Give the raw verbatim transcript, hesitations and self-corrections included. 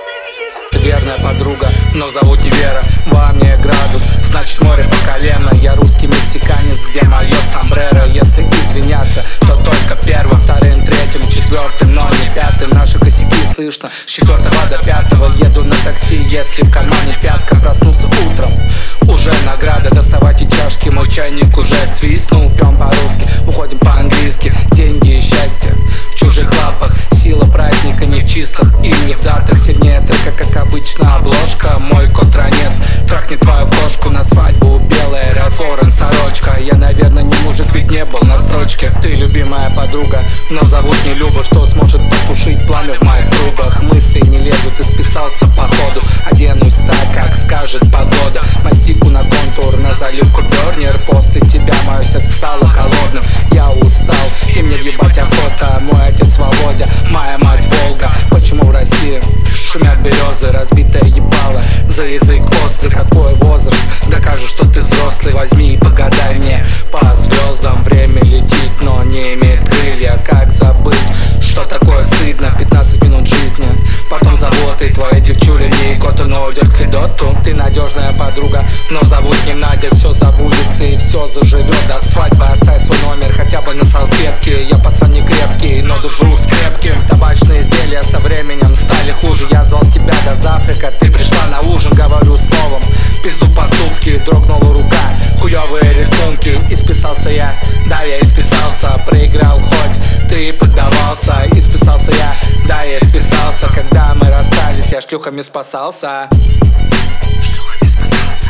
Ты верная подруга, но зовут не Вера. Во мне градус, значит море по колено. Я русский мексиканец, где мое сомбреро. Если извиняться, то только первым, вторым, третьим, четвертым, но не пятым. Наши косяки слышно с четвертого до пятого. Еду на такси, если в кармане пятка. Проснулся утром, уже награда. Доставайте чашки, мой чайник уже свистнул. Пьем по-русски, уходим по-английски. Деньги и счастье в чужих лапах. Сила праздника не в числах и не в датах. Сильнее трека, как обычно, обложка. Мой кот ранец трахнет твою кошку на свадьбу. Белая Ральф Лорен сорочка. Я, наверное, не мужик, ведь не был на строчке. Ты любимая подруга, но зовут не Люба. Что сможет потушить пламя в моих трубах? Мысли не лезут и списался походу. Оденусь так, как скажет погода. Мастику на контур, на заливку бернер. После тебя мое сердце стало холодным. Я устал, и мне въебать охота. Мой отец Володя, моя мать Волга. Почему в России шумят березы, разбитое ебало? За язык острый, какой возраст? Докажешь, что ты взрослый, возьми и погадай мне по звездам. Время летит, но не имеет крылья. Как забыть, что такое стыдно? Пятнадцать минут жизни, потом заботы. Твоя девчуля не коту, но уйдет к Федоту. Ты надежная подруга, но зовут не Надя. Все забудется и все заживет до свадьбы. Оставь свой номер хотя бы на салфетке. Я пацан не крепкий, но дружу с крепким. Табачные изделия со временем стали хуже. Я звал тебя до завтрака, ты пришла на ужин. Говорю словом, пизду поступки. Дрогнула рука, хуёвые рисунки. Исписался я, да, я исписался. Проиграл хоть ты поддавался. Исписался я, да, я исписался. Когда мы расстались, я шлюхами спасался. Шлюхами спасался.